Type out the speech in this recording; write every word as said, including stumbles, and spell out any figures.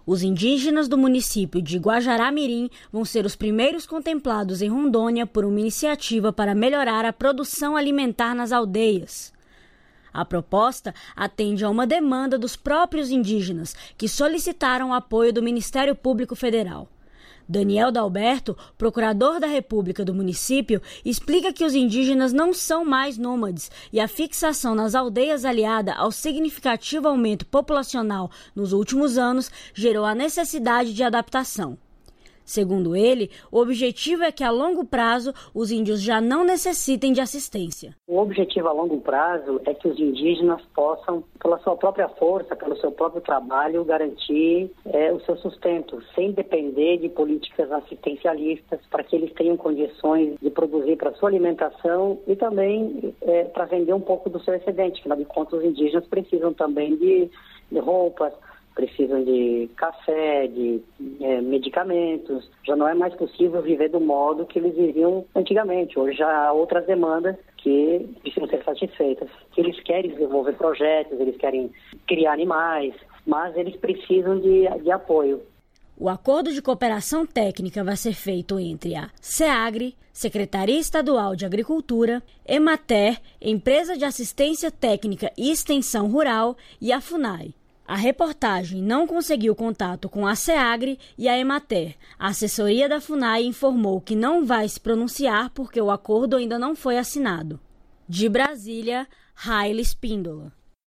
Os indígenas do município de Guajará-Mirim vão ser os primeiros contemplados em Rondônia por uma iniciativa para melhorar a produção alimentar nas aldeias. A proposta atende a uma demanda dos próprios indígenas, que solicitaram o apoio do Ministério Público Federal. Daniel Dalberto, procurador da República do município, explica que os indígenas não são mais nômades e a fixação nas aldeias aliada ao significativo aumento populacional nos últimos anos gerou a necessidade de adaptação. Segundo ele, o objetivo é que a longo prazo os índios já não necessitem de assistência. O objetivo a longo prazo é que os indígenas possam, pela sua própria força, pelo seu próprio trabalho, garantir é, o seu sustento, sem depender de políticas assistencialistas, para que eles tenham condições de produzir para sua alimentação e também é, para vender um pouco do seu excedente. Afinal de contas, os indígenas precisam também de, de roupas, precisam de café, de é, medicamentos. Já não é mais possível viver do modo que eles viviam antigamente. Hoje já há outras demandas que precisam ser satisfeitas. Eles querem desenvolver projetos, eles querem criar animais, mas eles precisam de, de apoio. O acordo de cooperação técnica vai ser feito entre a SEAGRE, Secretaria Estadual de Agricultura, Emater, Empresa de Assistência Técnica e Extensão Rural, e a FUNAI. A reportagem não conseguiu contato com a SEAGRE e a Emater. A assessoria da FUNAI informou que não vai se pronunciar porque o acordo ainda não foi assinado. De Brasília, Raíla Espíndola.